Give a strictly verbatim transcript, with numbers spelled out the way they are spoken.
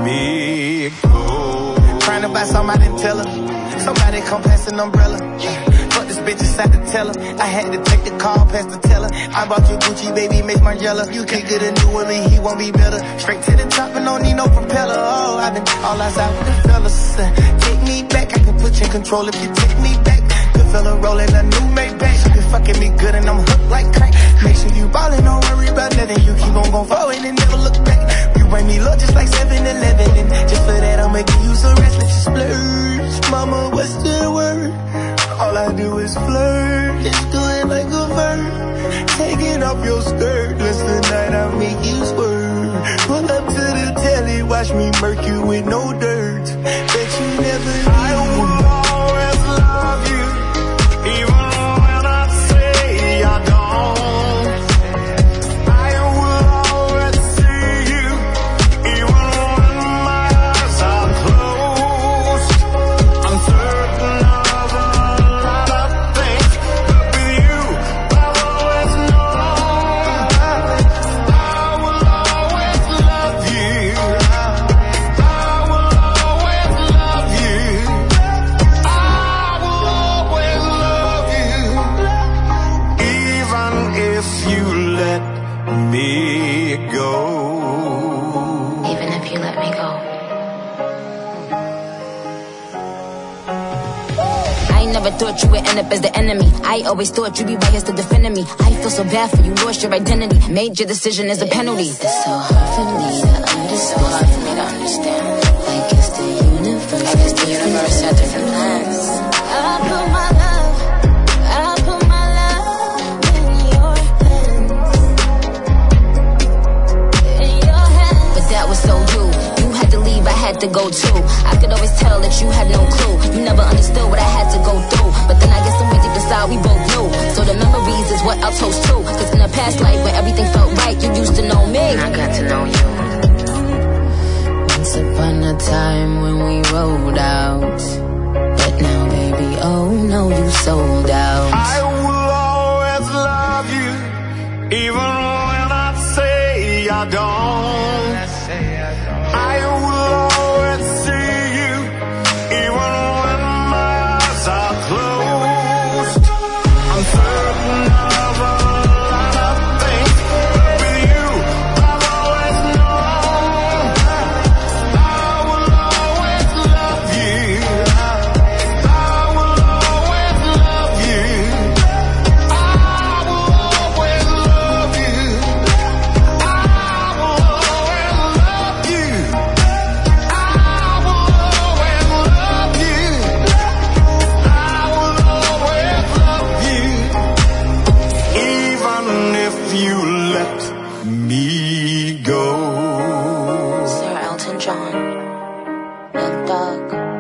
me go. Trying to buy something I didn't tell her. Somebody come pass an umbrella. Fuck this bitch inside the teller. I had to take the call past the teller. I bought you Gucci, baby, makes my jealous. You can't get a new with me, he won't be better. Straight to the top and don't need no propeller. Oh, I've been all outside with the fellas. Take me back, I can put you in control if you take me back. Good fella rolling a new Maybach. You fucking me good and I'm hooked like crack. Make sure you ballin', don't worry about nothing. You keep on gon' forward and never look back. You bring me love just like seven eleven. And just for that I'ma give you some rest. Let you splurge. Mama, what's the word? All I do is flirt. Just do it like a verb. Taking off your skirt. Just tonight I make you swerve. Pull up to the telly. Watch me murk you with no dirt. Bet you never knew. I will always love you. Even when I say I don't. I will always see you. Even when my eyes are closed. I'm certain of a lot of things. But with you, I've always known. I will always love you. I will always love you. I will always love you. Even if you let me go. Even if you let me go. I ain't never thought you would end up as the enemy. I always thought you'd be right here still defending me. I feel so bad for you, lost your identity. Made your decision as a penalty. It's so hard for me to understand. So hard for me to understand. I guess the universe, I guess the universe had different plans. I put my love, I put my love in your hands. In your hands. But that was so you. You had to leave, I had to go too. I could always tell that you had no clue. You never understood what I had to go through. But then I guess somewhere deep inside we both knew. So the memories is what I'll toast to. Cause in the past life when everything felt right, you used to know me. And I got to know you. Once upon a time when we rolled out. But now baby, oh no, you sold out. I will always love you. Even when I say I don't. I will always see you. Even when my eyes are closed. I'm certain of a lot of things. But with you, I've always known. I will always love you. I will always love you. I will always love you. I will always love you. I will always love you. I will always love you. Even if you let me go. Sir Elton John, Young Thug.